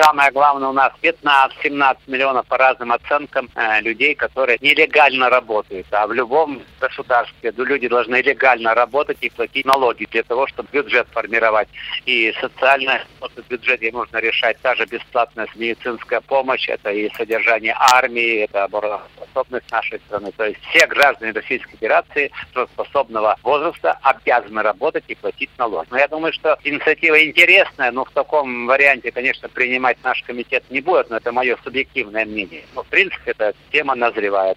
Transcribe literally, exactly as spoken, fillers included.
самое главное, у нас пятнадцать-семнадцать миллионов по разным оценкам э, людей, которые нелегально работают. А в любом государстве люди должны легально работать и платить налоги для того, чтобы бюджет формировать. И социальное в бюджете нужно решать. Та же бесплатная медицинская помощь, это и содержание армии, это обороноспособность нашей страны. То есть все граждане Российской Федерации трудоспособного возраста обязаны работать и платить налоги. Но я думаю, что инициатива интересная, но в таком варианте, конечно, принимать наш комитет не будет, но это мое субъективное мнение. Но, в принципе, эта тема назревает.